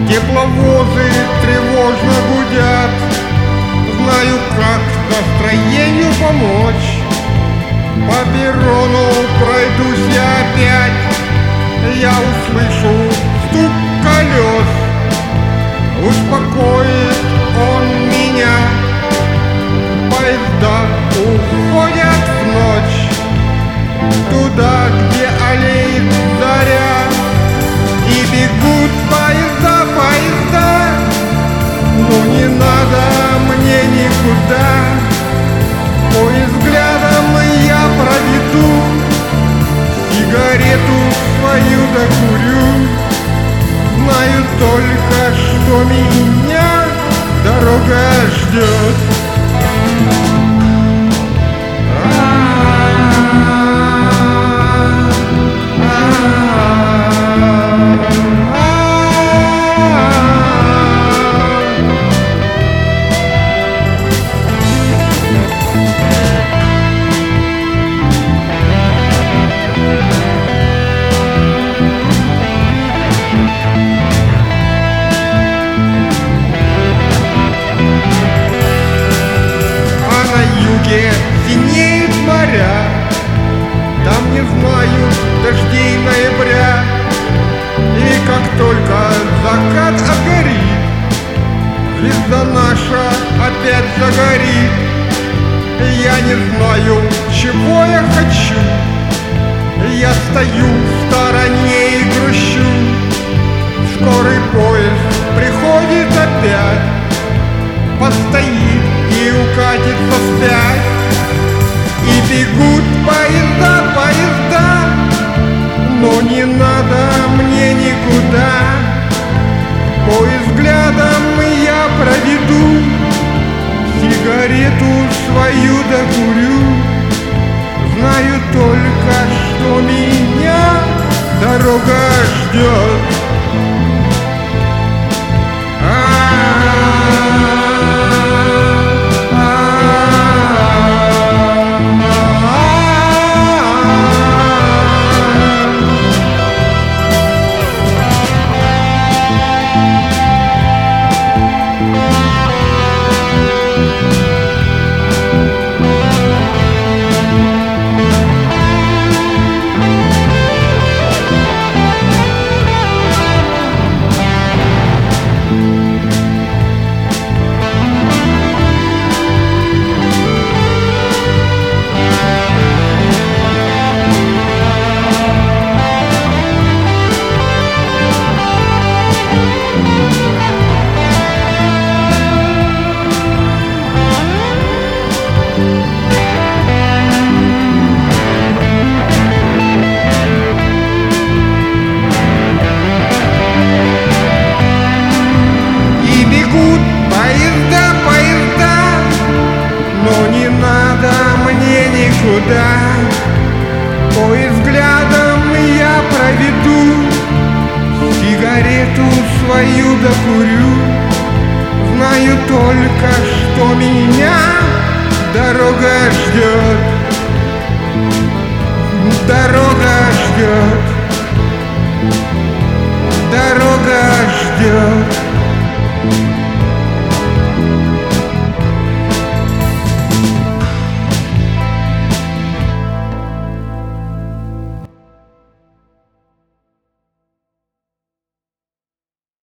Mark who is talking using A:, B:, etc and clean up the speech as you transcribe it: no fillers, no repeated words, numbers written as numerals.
A: Тепловозы тревожно гудят. Знаю, как настроению помочь. По перрону пройдусь я опять. Я услышу стук колес. Успокоит он меня. Поезда уходят в ночь, туда, где аллеет заря. И бегут поезда, поезда, но не надо мне никуда. Ой, взглядом я проведу, сигарету свою докурю. Знаю только, что меня дорога ждет. Синеют моря, там не знают дождей ноября. И как только закат огорит, звезда наша опять загорит. Я не знаю, чего я хочу. Я стою в стороне и грущу. Скорый поезд приходит опять, постоит и укатится вспять. И бегут поезда, поезда, но не надо мне никуда. Поезд взглядом я проведу, сигарету свою докурю. Знаю только, что меня дорога ждет. Куда? Поезд взглядом я проведу, сигарету свою докурю. Знаю только, что меня дорога ждет.